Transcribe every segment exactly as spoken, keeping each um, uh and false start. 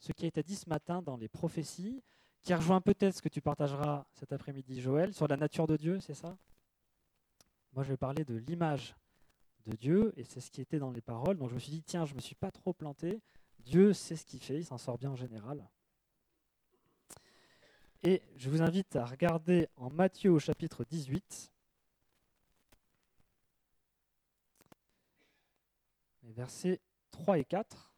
ce qui a été dit ce matin dans les prophéties, qui rejoint peut-être ce que tu partageras cet après-midi, Joël, sur la nature de Dieu, c'est ça? Moi, je vais parler de l'image de Dieu, et c'est ce qui était dans les paroles. Donc je me suis dit, tiens, je ne me suis pas trop planté. Dieu sait ce qu'il fait, il s'en sort bien en général. Et je vous invite à regarder en Matthieu au chapitre dix-huit, les versets trois et quatre.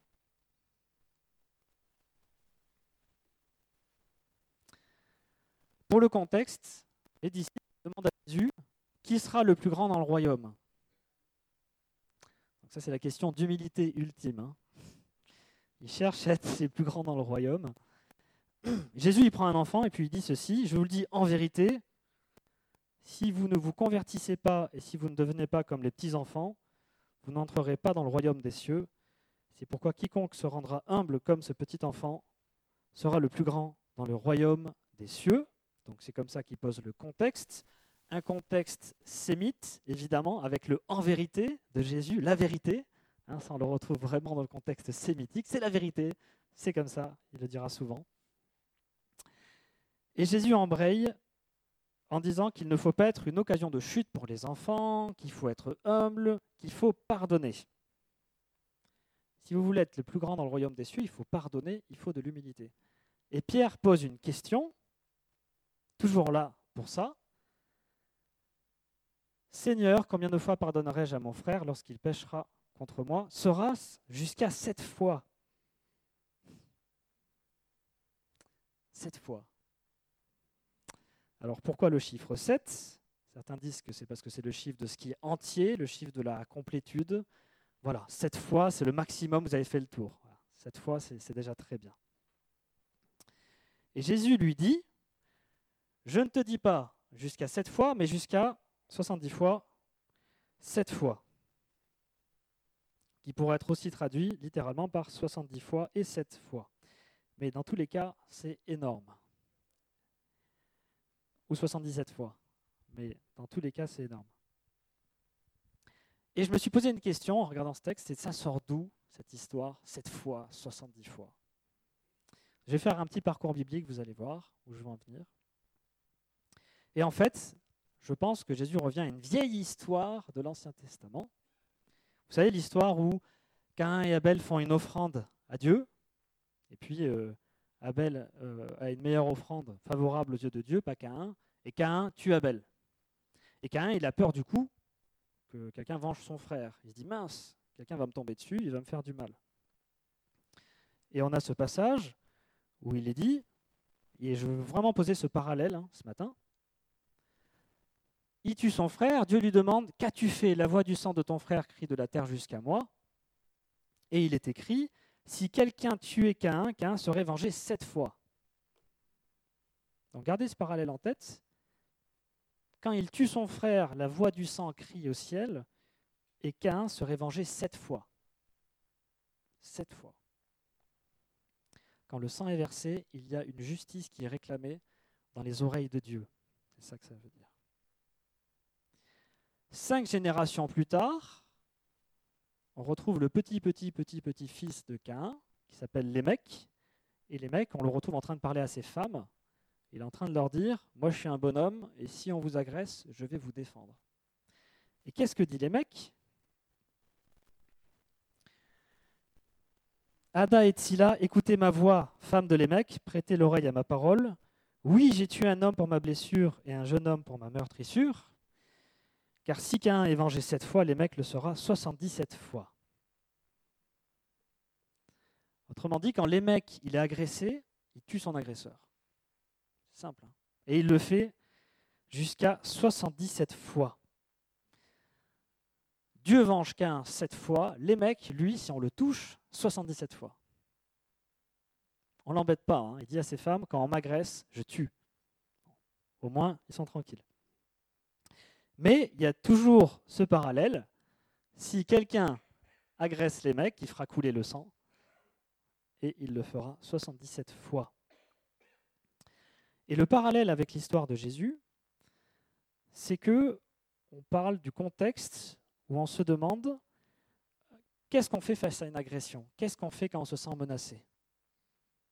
Pour le contexte, les disciples demandent à Jésus qui sera le plus grand dans le royaume. Donc ça, c'est la question d'humilité ultime. Hein. Ils cherchent à être les plus grands dans le royaume. Jésus, il prend un enfant et puis il dit ceci, je vous le dis en vérité, si vous ne vous convertissez pas et si vous ne devenez pas comme les petits-enfants, vous n'entrerez pas dans le royaume des cieux. C'est pourquoi quiconque se rendra humble comme ce petit enfant sera le plus grand dans le royaume des cieux. Donc c'est comme ça qu'il pose le contexte. Un contexte sémite, évidemment, avec le « en vérité » de Jésus, la vérité. Hein, ça, on le retrouve vraiment dans le contexte sémitique. C'est la vérité, c'est comme ça, il le dira souvent. Et Jésus embraye en disant qu'il ne faut pas être une occasion de chute pour les enfants, qu'il faut être humble, qu'il faut pardonner. Si vous voulez être le plus grand dans le royaume des cieux, il faut pardonner, il faut de l'humilité. Et Pierre pose une question, toujours là pour ça. Seigneur, combien de fois pardonnerai-je à mon frère lorsqu'il péchera contre moi? Sera-ce jusqu'à sept fois? Sept fois. Alors pourquoi le chiffre sept? Certains disent que c'est parce que c'est le chiffre de ce qui est entier, le chiffre de la complétude. Voilà, sept fois, c'est le maximum, vous avez fait le tour. Voilà, sept fois, c'est, c'est déjà très bien. Et Jésus lui dit, je ne te dis pas jusqu'à sept fois, mais jusqu'à soixante-dix fois, sept fois. Qui pourrait être aussi traduit littéralement par soixante-dix fois et sept fois. Mais dans tous les cas, c'est énorme. Ou soixante-dix-sept fois. Mais dans tous les cas, c'est énorme. Et je me suis posé une question en regardant ce texte, c'est ça sort d'où cette histoire, sept fois, soixante-dix fois? Je vais faire un petit parcours biblique, vous allez voir où je vais en venir. Et en fait, je pense que Jésus revient à une vieille histoire de l'Ancien Testament. Vous savez, l'histoire où Caïn et Abel font une offrande à Dieu, et puis euh, Abel euh, a une meilleure offrande favorable aux yeux de Dieu, pas Caïn, et Caïn tue Abel. Et Caïn, il a peur du coup que quelqu'un venge son frère. Il se dit, mince, quelqu'un va me tomber dessus, il va me faire du mal. Et on a ce passage où il est dit, et je veux vraiment poser ce parallèle hein, ce matin, il tue son frère, Dieu lui demande, qu'as-tu fait? La voix du sang de ton frère crie de la terre jusqu'à moi. Et il est écrit, si quelqu'un tuait Caïn, Caïn serait vengé sept fois. Donc gardez ce parallèle en tête. Quand il tue son frère, la voix du sang crie au ciel, et Caïn serait vengé sept fois. Sept fois. Quand le sang est versé, il y a une justice qui est réclamée dans les oreilles de Dieu. C'est ça que ça veut dire. Cinq générations plus tard, on retrouve le petit, petit, petit, petit fils de Caïn, qui s'appelle Lémec. Et Lémec, on le retrouve en train de parler à ses femmes. Il est en train de leur dire, moi je suis un bonhomme, et si on vous agresse, je vais vous défendre. Et qu'est-ce que dit Lémec? Ada et Tsila, écoutez ma voix, femme de Lémec, prêtez l'oreille à ma parole. Oui, j'ai tué un homme pour ma blessure et un jeune homme pour ma meurtrissure. Car si Caïn est vengé sept fois, Lémec le sera soixante-dix-sept fois. Autrement dit, quand Lémec il est agressé, il tue son agresseur. C'est simple. Hein. Et il le fait jusqu'à soixante-dix-sept fois. Dieu venge Caïn sept fois, Lémec, lui, si on le touche, soixante-dix-sept fois. On ne l'embête pas. Hein. Il dit à ses femmes, quand on m'agresse, je tue. Au moins, ils sont tranquilles. Mais il y a toujours ce parallèle. Si quelqu'un agresse les mecs, il fera couler le sang. Et il le fera soixante-dix-sept fois. Et le parallèle avec l'histoire de Jésus, c'est que on parle du contexte où on se demande qu'est-ce qu'on fait face à une agression? Qu'est-ce qu'on fait quand on se sent menacé?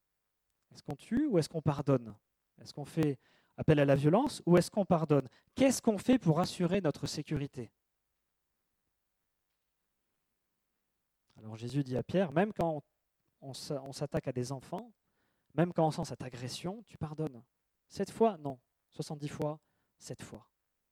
Est-ce qu'on tue ou est-ce qu'on pardonne? Est-ce qu'on fait appel à la violence ou est-ce qu'on pardonne? Qu'est-ce qu'on fait pour assurer notre sécurité? Alors Jésus dit à Pierre, même quand on s'attaque à des enfants, même quand on sent cette agression, tu pardonnes. Sept fois? Non. soixante-dix fois? Sept fois.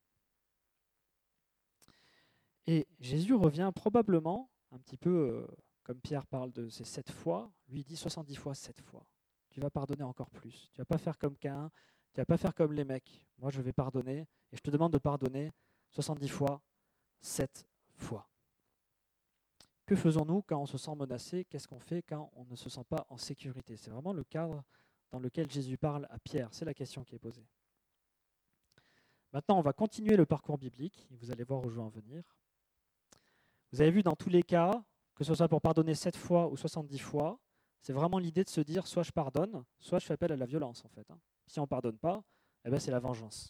Et Jésus revient probablement, un petit peu euh, comme Pierre parle de ces sept fois, lui dit soixante-dix fois, sept fois. Tu vas pardonner encore plus. Tu ne vas pas faire comme Caïn, tu ne vas pas faire comme les mecs. Moi, je vais pardonner, et je te demande de pardonner soixante-dix fois, sept fois. Que faisons-nous quand on se sent menacé? Qu'est-ce qu'on fait quand on ne se sent pas en sécurité? C'est vraiment le cadre dans lequel Jésus parle à Pierre. C'est la question qui est posée. Maintenant, on va continuer le parcours biblique. Vous allez voir où je veux en venir. Vous avez vu dans tous les cas, que ce soit pour pardonner sept fois ou soixante-dix fois, c'est vraiment l'idée de se dire soit je pardonne, soit je fais appel à la violence en fait. Si on ne pardonne pas, eh bien, c'est la vengeance.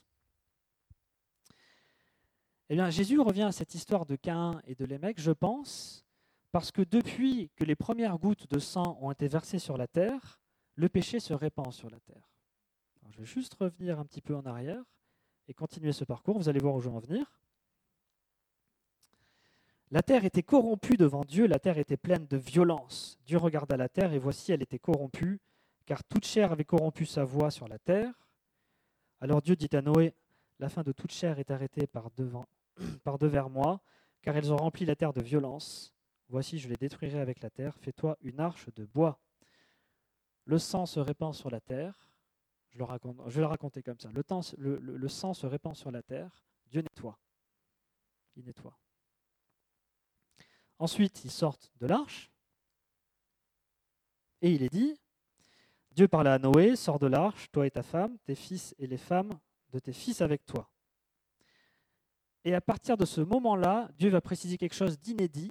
Eh bien, Jésus revient à cette histoire de Caïn et de Lémec, je pense, parce que depuis que les premières gouttes de sang ont été versées sur la terre, le péché se répand sur la terre. Alors, je vais juste revenir un petit peu en arrière et continuer ce parcours. Vous allez voir où je veux en venir. La terre était corrompue devant Dieu, la terre était pleine de violence. Dieu regarda la terre et voici, elle était corrompue, car toute chair avait corrompu sa voie sur la terre. Alors Dieu dit à Noé, la fin de toute chair est arrêtée par devant, par devers moi, car elles ont rempli la terre de violence. Voici, je les détruirai avec la terre. Fais-toi une arche de bois. Le sang se répand sur la terre. Je, le raconte, je vais le raconter comme ça. Le, temps, le, le, le sang se répand sur la terre. Dieu nettoie. Il nettoie. Ensuite, ils sortent de l'arche. Et il est dit, Dieu parla à Noé, sors de l'arche, toi et ta femme, tes fils et les femmes de tes fils avec toi. Et à partir de ce moment-là, Dieu va préciser quelque chose d'inédit.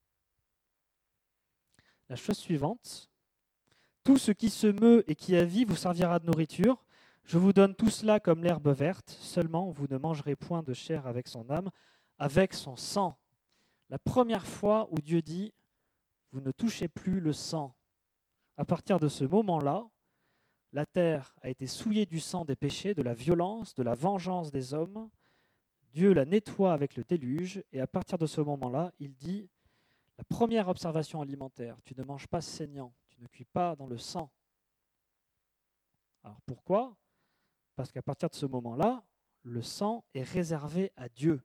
La chose suivante, tout ce qui se meut et qui a vie vous servira de nourriture. Je vous donne tout cela comme l'herbe verte, seulement vous ne mangerez point de chair avec son âme, avec son sang. La première fois où Dieu dit, vous ne touchez plus le sang. À partir de ce moment-là, la terre a été souillée du sang des péchés, de la violence, de la vengeance des hommes. Dieu la nettoie avec le déluge, et à partir de ce moment-là, il dit, la première observation alimentaire, tu ne manges pas saignant, tu ne cuis pas dans le sang. Alors pourquoi? Parce qu'à partir de ce moment-là, le sang est réservé à Dieu.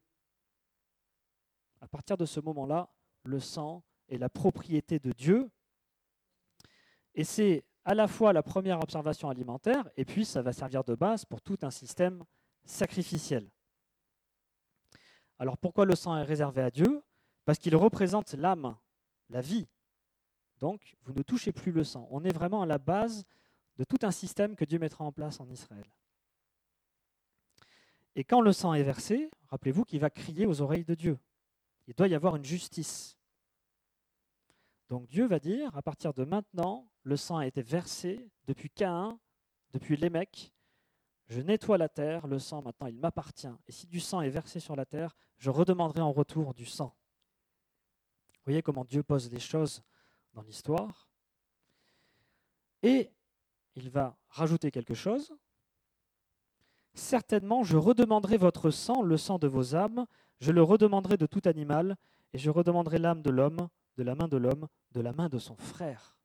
À partir de ce moment-là, le sang est la propriété de Dieu. Et c'est à la fois la première observation alimentaire, et puis ça va servir de base pour tout un système sacrificiel. Alors pourquoi le sang est réservé à Dieu? Parce qu'il représente l'âme, la vie. Donc, vous ne touchez plus le sang. On est vraiment à la base de tout un système que Dieu mettra en place en Israël. Et quand le sang est versé, rappelez-vous qu'il va crier aux oreilles de Dieu. Il doit y avoir une justice. Donc Dieu va dire, à partir de maintenant, le sang a été versé depuis Caïn, depuis Lémec. Je nettoie la terre, le sang maintenant il m'appartient. Et si du sang est versé sur la terre, je redemanderai en retour du sang. Vous voyez comment Dieu pose les choses dans l'histoire. Et il va rajouter quelque chose. Certainement, je redemanderai votre sang, le sang de vos âmes, je le redemanderai de tout animal, et je redemanderai l'âme de l'homme, de la main de l'homme, de la main de son frère.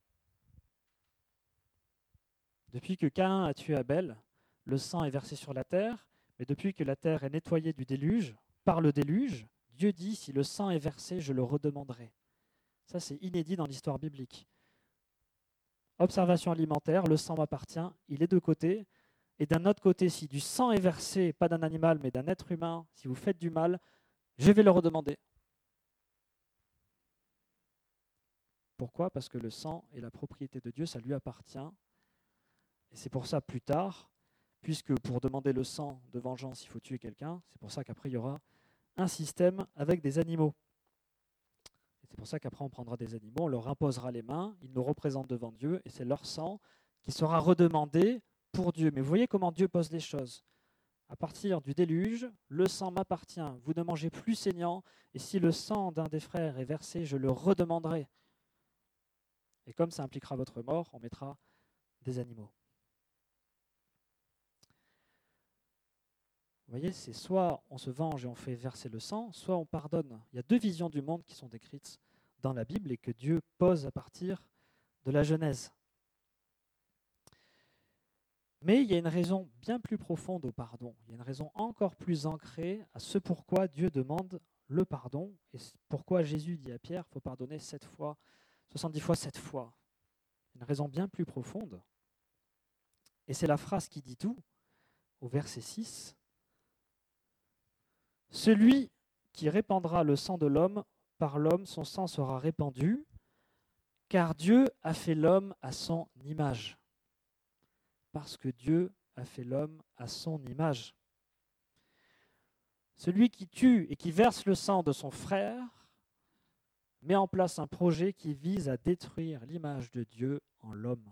Depuis que Caïn a tué Abel, le sang est versé sur la terre, mais depuis que la terre est nettoyée du déluge, par le déluge, Dieu dit, si le sang est versé, je le redemanderai. Ça, c'est inédit dans l'histoire biblique. Observation alimentaire, le sang m'appartient, il est de côté. Et d'un autre côté, si du sang est versé, pas d'un animal, mais d'un être humain, si vous faites du mal, je vais le redemander. Pourquoi? Parce que le sang est la propriété de Dieu, ça lui appartient. Et c'est pour ça, plus tard, puisque pour demander le sang de vengeance, il faut tuer quelqu'un, c'est pour ça qu'après, il y aura un système avec des animaux. Et c'est pour ça qu'après, on prendra des animaux, on leur imposera les mains, ils nous représentent devant Dieu, et c'est leur sang qui sera redemandé pour Dieu. Mais vous voyez comment Dieu pose les choses. À partir du déluge, le sang m'appartient, vous ne mangez plus saignant, et si le sang d'un des frères est versé, je le redemanderai. Et comme ça impliquera votre mort, on mettra des animaux. Vous voyez, c'est soit on se venge et on fait verser le sang, soit on pardonne. Il y a deux visions du monde qui sont décrites dans la Bible et que Dieu pose à partir de la Genèse. Mais il y a une raison bien plus profonde au pardon. Il y a une raison encore plus ancrée à ce pourquoi Dieu demande le pardon et pourquoi Jésus dit à Pierre qu'il faut pardonner sept fois, soixante-dix fois sept fois. Une raison bien plus profonde. Et c'est la phrase qui dit tout au verset six. Celui qui répandra le sang de l'homme, par l'homme, son sang sera répandu, car Dieu a fait l'homme à son image. Parce que Dieu a fait l'homme à son image. Celui qui tue et qui verse le sang de son frère met en place un projet qui vise à détruire l'image de Dieu en l'homme.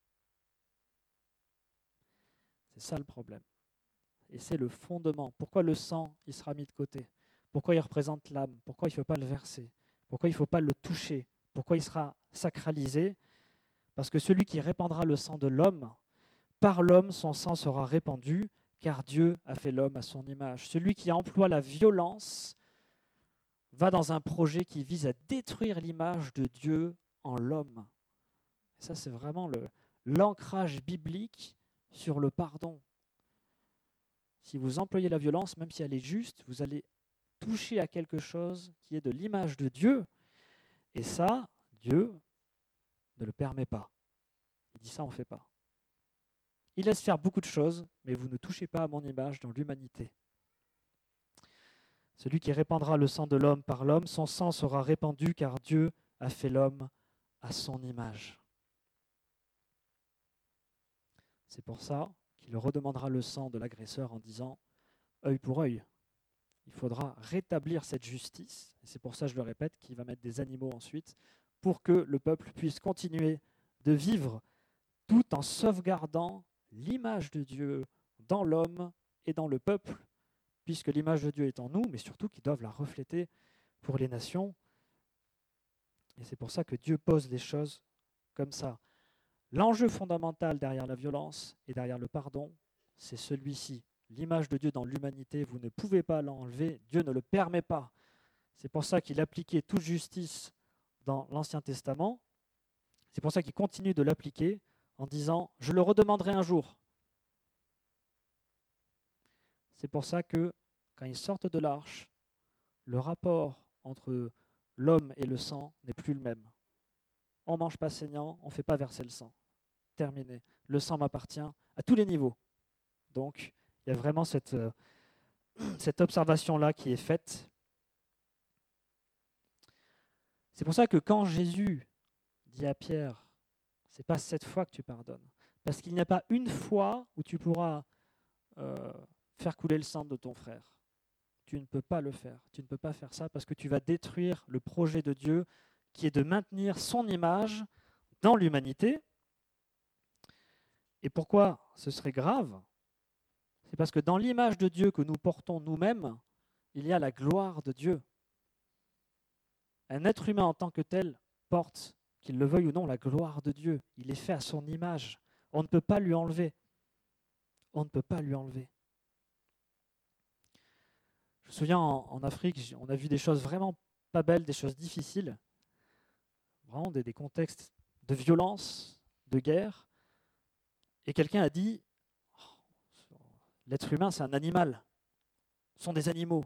C'est ça le problème. Et c'est le fondement. Pourquoi le sang, il sera mis de côté? Pourquoi il représente l'âme? Pourquoi il ne faut pas le verser? Pourquoi il ne faut pas le toucher? Pourquoi il sera sacralisé? Parce que celui qui répandra le sang de l'homme, par l'homme, son sang sera répandu, car Dieu a fait l'homme à son image. Celui qui emploie la violence va dans un projet qui vise à détruire l'image de Dieu en l'homme. Et ça, c'est vraiment le, l'ancrage biblique sur le pardon. Si vous employez la violence, même si elle est juste, vous allez toucher à quelque chose qui est de l'image de Dieu. Et ça, Dieu ne le permet pas. Il dit ça, on ne fait pas. Il laisse faire beaucoup de choses, mais vous ne touchez pas à mon image dans l'humanité. Celui qui répandra le sang de l'homme par l'homme, son sang sera répandu, car Dieu a fait l'homme à son image. C'est pour ça qu'il redemandera le sang de l'agresseur en disant œil pour œil. Il faudra rétablir cette justice, et c'est pour ça, je le répète, qu'il va mettre des animaux ensuite, pour que le peuple puisse continuer de vivre tout en sauvegardant l'image de Dieu dans l'homme et dans le peuple, puisque l'image de Dieu est en nous, mais surtout qu'ils doivent la refléter pour les nations. Et c'est pour ça que Dieu pose les choses comme ça. L'enjeu fondamental derrière la violence et derrière le pardon, c'est celui-ci. L'image de Dieu dans l'humanité, vous ne pouvez pas l'enlever, Dieu ne le permet pas. C'est pour ça qu'il appliquait toute justice dans l'Ancien Testament. C'est pour ça qu'il continue de l'appliquer en disant « je le redemanderai un jour ». C'est pour ça que quand ils sortent de l'arche, le rapport entre l'homme et le sang n'est plus le même. On ne mange pas saignant, on ne fait pas verser le sang. Terminé. Le sang m'appartient à tous les niveaux. Donc, il y a vraiment cette, euh, cette observation-là qui est faite. C'est pour ça que quand Jésus dit à Pierre, ce n'est pas cette fois que tu pardonnes, parce qu'il n'y a pas une fois où tu pourras euh, faire couler le sang de ton frère. Tu ne peux pas le faire. Tu ne peux pas faire ça parce que tu vas détruire le projet de Dieu qui est de maintenir son image dans l'humanité. Et pourquoi ce serait grave? C'est parce que dans l'image de Dieu que nous portons nous-mêmes, il y a la gloire de Dieu. Un être humain en tant que tel porte, qu'il le veuille ou non, la gloire de Dieu. Il est fait à son image. On ne peut pas lui enlever. On ne peut pas lui enlever. Je me souviens en, en Afrique, on a vu des choses vraiment pas belles, des choses difficiles. Vraiment des, des contextes de violence, de guerre. Et quelqu'un a dit, oh, l'être humain c'est un animal. Ce sont des animaux.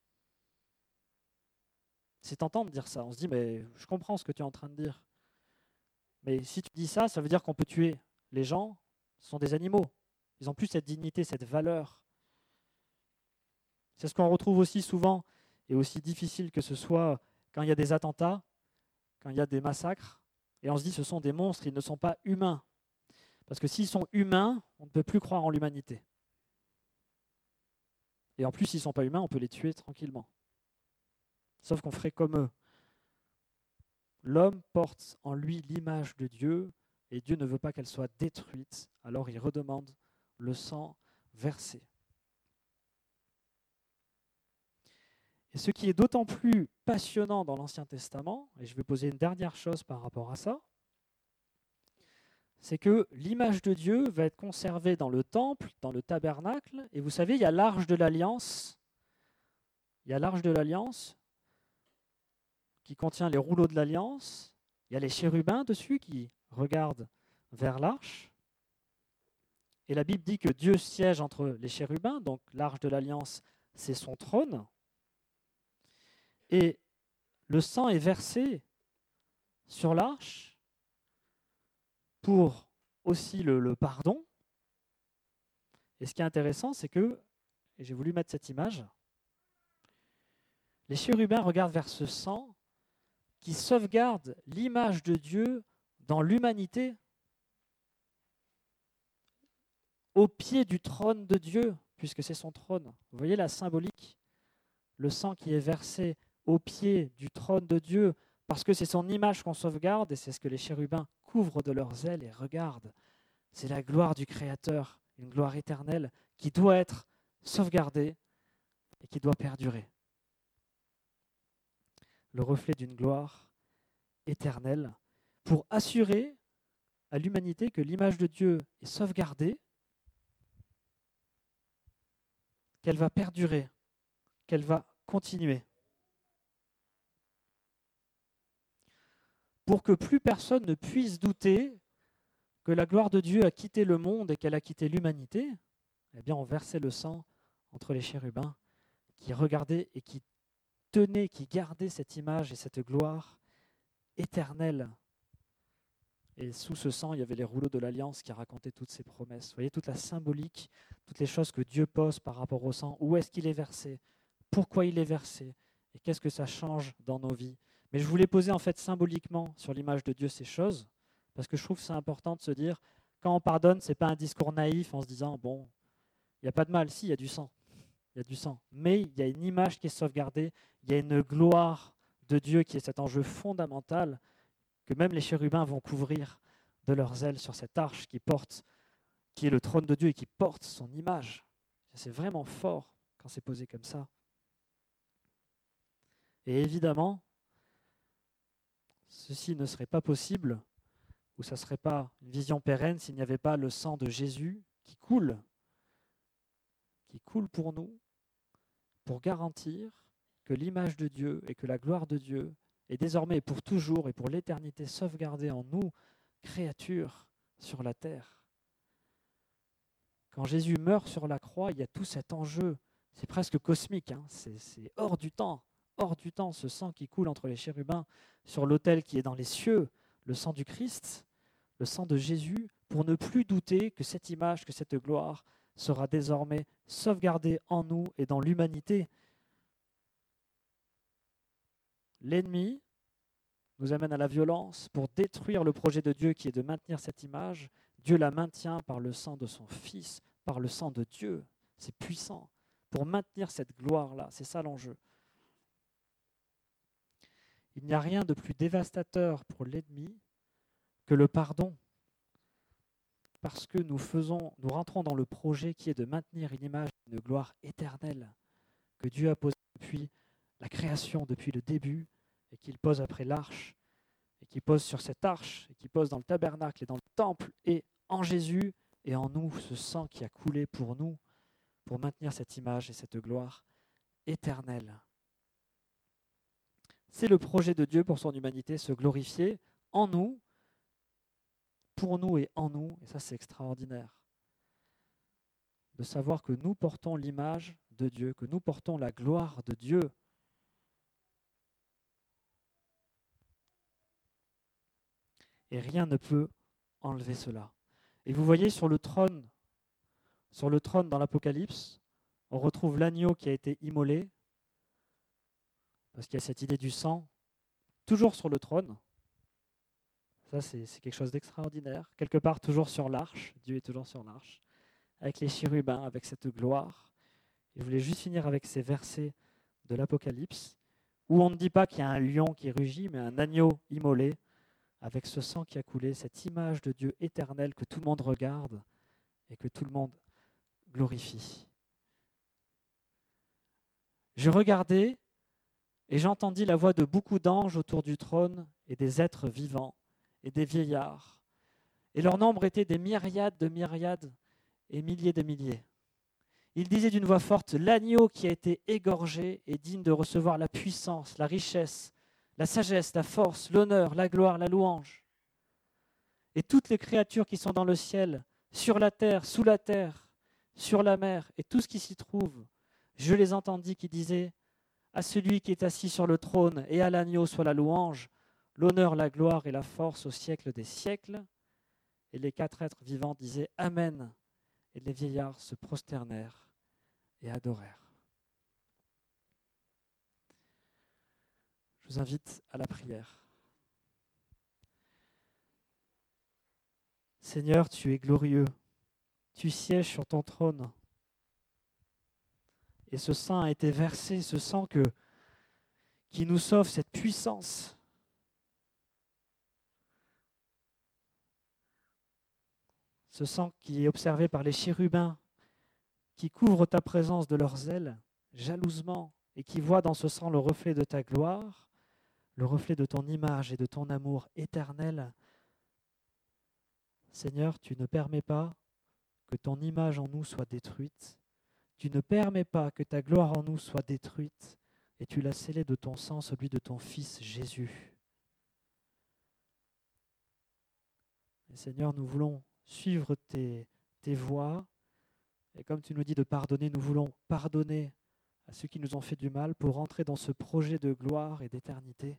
C'est tentant de dire ça. On se dit, mais je comprends ce que tu es en train de dire. Mais si tu dis ça, ça veut dire qu'on peut tuer les gens. Ce sont des animaux. Ils n'ont plus cette dignité, cette valeur. C'est ce qu'on retrouve aussi souvent, et aussi difficile que ce soit quand il y a des attentats, quand il y a des massacres, et on se dit ce sont des monstres, ils ne sont pas humains. Parce que s'ils sont humains, on ne peut plus croire en l'humanité. Et en plus, s'ils ne sont pas humains, on peut les tuer tranquillement. Sauf qu'on ferait comme eux. L'homme porte en lui l'image de Dieu, et Dieu ne veut pas qu'elle soit détruite, alors il redemande le sang versé. Et ce qui est d'autant plus passionnant dans l'Ancien Testament, et je vais poser une dernière chose par rapport à ça, c'est que l'image de Dieu va être conservée dans le temple, dans le tabernacle. Et vous savez, il y a l'arche de l'Alliance. Il y a l'arche de l'Alliance qui contient les rouleaux de l'Alliance. Il y a les chérubins dessus qui regardent vers l'arche. Et la Bible dit que Dieu siège entre les chérubins, donc l'arche de l'Alliance, c'est son trône. Et le sang est versé sur l'arche pour aussi le, le pardon. Et ce qui est intéressant, c'est que, et j'ai voulu mettre cette image, les chérubins regardent vers ce sang qui sauvegarde l'image de Dieu dans l'humanité, au pied du trône de Dieu, puisque c'est son trône. Vous voyez la symbolique? Le sang qui est versé au pied du trône de Dieu, parce que c'est son image qu'on sauvegarde, et c'est ce que les chérubins couvrent de leurs ailes et regardent. C'est la gloire du Créateur, une gloire éternelle qui doit être sauvegardée et qui doit perdurer. Le reflet d'une gloire éternelle pour assurer à l'humanité que l'image de Dieu est sauvegardée, qu'elle va perdurer, qu'elle va continuer. Pour que plus personne ne puisse douter que la gloire de Dieu a quitté le monde et qu'elle a quitté l'humanité, eh bien on versait le sang entre les chérubins qui regardaient et qui tenaient, qui gardaient cette image et cette gloire éternelle. Et sous ce sang, il y avait les rouleaux de l'Alliance qui racontaient toutes ces promesses. Vous voyez toute la symbolique, toutes les choses que Dieu pose par rapport au sang. Où est-ce qu'il est versé? Pourquoi il est versé? Et qu'est-ce que ça change dans nos vies? Mais je voulais poser en fait symboliquement sur l'image de Dieu ces choses, parce que je trouve que c'est important de se dire, quand on pardonne, ce n'est pas un discours naïf en se disant, bon, il n'y a pas de mal, si, il y a du sang. Il y a du sang. Mais il y a une image qui est sauvegardée, il y a une gloire de Dieu qui est cet enjeu fondamental que même les chérubins vont couvrir de leurs ailes sur cette arche qui porte, qui est le trône de Dieu et qui porte son image. C'est vraiment fort quand c'est posé comme ça. Et évidemment, ceci ne serait pas possible, ou ça ne serait pas une vision pérenne s'il n'y avait pas le sang de Jésus qui coule, qui coule pour nous, pour garantir que l'image de Dieu et que la gloire de Dieu est désormais et pour toujours et pour l'éternité sauvegardée en nous, créatures sur la terre. Quand Jésus meurt sur la croix, il y a tout cet enjeu, c'est presque cosmique, hein, c'est, c'est hors du temps, hors du temps, ce sang qui coule entre les chérubins sur l'autel qui est dans les cieux, le sang du Christ, le sang de Jésus, pour ne plus douter que cette image, que cette gloire sera désormais sauvegardée en nous et dans l'humanité. L'ennemi nous amène à la violence pour détruire le projet de Dieu qui est de maintenir cette image. Dieu la maintient par le sang de son Fils, par le sang de Dieu. C'est puissant pour maintenir cette gloire-là. C'est ça l'enjeu. Il n'y a rien de plus dévastateur pour l'ennemi que le pardon. Parce que nous faisons, nous rentrons dans le projet qui est de maintenir une image, une gloire éternelle que Dieu a posée depuis la création, depuis le début, et qu'il pose après l'arche, et qu'il pose sur cette arche, et qu'il pose dans le tabernacle et dans le temple, et en Jésus, et en nous, ce sang qui a coulé pour nous, pour maintenir cette image et cette gloire éternelle. C'est le projet de Dieu pour son humanité, se glorifier en nous, pour nous et en nous, et ça c'est extraordinaire, de savoir que nous portons l'image de Dieu, que nous portons la gloire de Dieu. Et rien ne peut enlever cela. Et vous voyez sur le trône, sur le trône dans l'Apocalypse, on retrouve l'agneau qui a été immolé, parce qu'il y a cette idée du sang, toujours sur le trône. Ça, c'est, c'est quelque chose d'extraordinaire. Quelque part, toujours sur l'arche. Dieu est toujours sur l'arche. Avec les chérubins, avec cette gloire. Et je voulais juste finir avec ces versets de l'Apocalypse, où on ne dit pas qu'il y a un lion qui rugit, mais un agneau immolé, avec ce sang qui a coulé, cette image de Dieu éternel que tout le monde regarde et que tout le monde glorifie. Je regardais et j'entendis la voix de beaucoup d'anges autour du trône et des êtres vivants et des vieillards. Et leur nombre était des myriades de myriades et milliers de milliers. Ils disaient d'une voix forte, l'agneau qui a été égorgé est digne de recevoir la puissance, la richesse, la sagesse, la force, l'honneur, la gloire, la louange. Et toutes les créatures qui sont dans le ciel, sur la terre, sous la terre, sur la mer, et tout ce qui s'y trouve, je les entendis qui disaient, à celui qui est assis sur le trône et à l'agneau soit la louange, l'honneur, la gloire et la force au siècle des siècles. Et les quatre êtres vivants disaient Amen. Et les vieillards se prosternèrent et adorèrent. Je vous invite à la prière. Seigneur, tu es glorieux. Tu sièges sur ton trône. Et ce sang a été versé, ce sang que, qui nous sauve, cette puissance. Ce sang qui est observé par les chérubins, qui couvrent ta présence de leurs ailes, jalousement, et qui voient dans ce sang le reflet de ta gloire, le reflet de ton image et de ton amour éternel. Seigneur, tu ne permets pas que ton image en nous soit détruite. Tu ne permets pas que ta gloire en nous soit détruite. Et tu l'as scellée de ton sang, celui de ton Fils Jésus. Et Seigneur, nous voulons suivre tes, tes voies. Et comme tu nous dis de pardonner, nous voulons pardonner à ceux qui nous ont fait du mal pour entrer dans ce projet de gloire et d'éternité.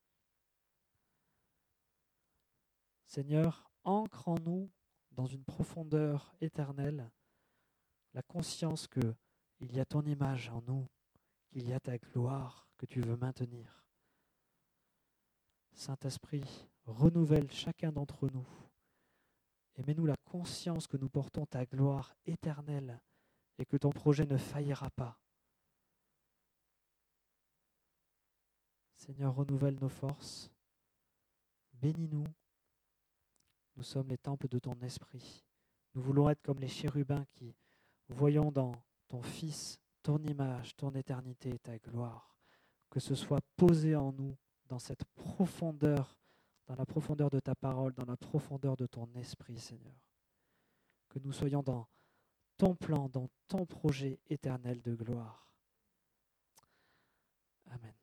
Seigneur, ancre en nous, dans une profondeur éternelle, la conscience qu'il y a ton image en nous, qu'il y a ta gloire que tu veux maintenir. Saint-Esprit, renouvelle chacun d'entre nous et mets-nous la conscience que nous portons ta gloire éternelle et que ton projet ne faillira pas. Seigneur, renouvelle nos forces, bénis-nous. Nous sommes les temples de ton esprit. Nous voulons être comme les chérubins qui, voyons dans ton Fils, ton image, ton éternité et ta gloire, que ce soit posé en nous dans cette profondeur, dans la profondeur de ta parole, dans la profondeur de ton esprit, Seigneur. Que nous soyons dans ton plan, dans ton projet éternel de gloire. Amen.